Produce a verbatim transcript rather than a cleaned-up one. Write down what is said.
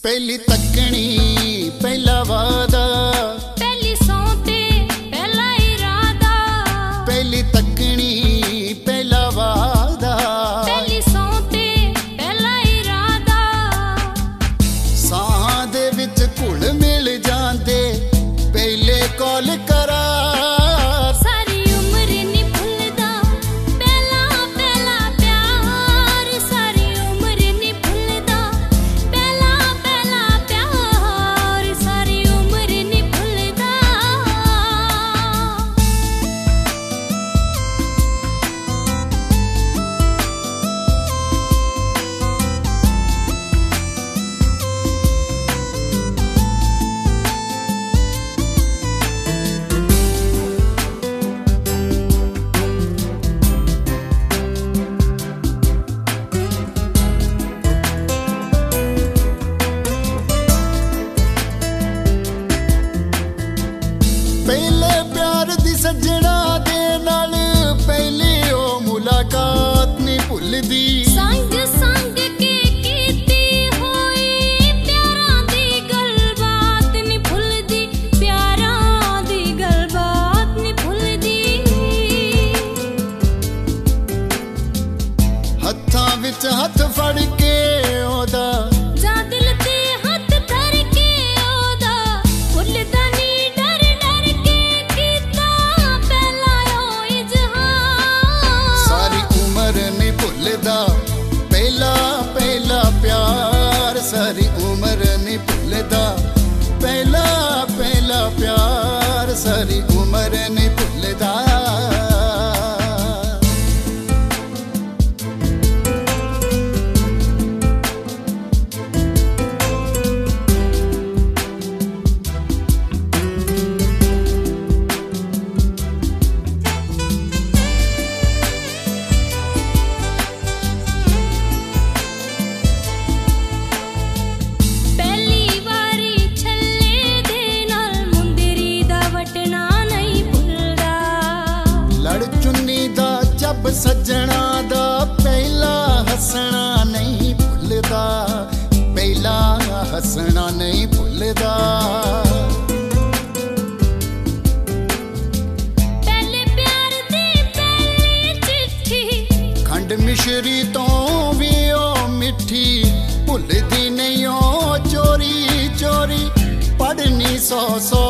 पहली तकनी पहला वादा, पहली सौते पहला इरादा। पहली तकनी पहला वादा, पहली सौते पहला इरादा। साहां दे विच घुल मिल जांदे पहले कॉल करार। सारी उम्र नहीं भुलदा पहला पहला प्यार। सारी उम्र नहीं भुलदा पहला पहला प्यार। सारी उम्र नहीं भुलदा। पहले प्यार दी सजना दे नाल पहली ओ मुलाकात नहीं भुलदी। संग संग के कीती होई प्यारां दी गलबात नहीं भुलदी। प्यारां दी गलबात नहीं भुलदी। हत्थां विच हत्थ फड़ के ओदा, जा दिल ते हथ धर के ओदा। भुलदा नहीं डर डर के कीता पहला ओ इजहार। सारी उम्र नहीं भुलदा पहला पहला प्यार। सारी उम्र नहीं भुलदा पहला पहला प्यार। सारी उम्र नहीं भुलदा। पहली वारी छल्ले दे नाल मुंदरी दा वटना नहीं भुलदा। लड़ चुन्नी दा जब सजना दा पहला हसना नहीं भुलदा। पहला हसना नहीं भुलदा। पहले प्यार दी पहली चिट्ठी खंड मिश्री तो भी ओ मिठी भुलदी नहीं ओ चोरी चोरी पढ़नी सौ सौ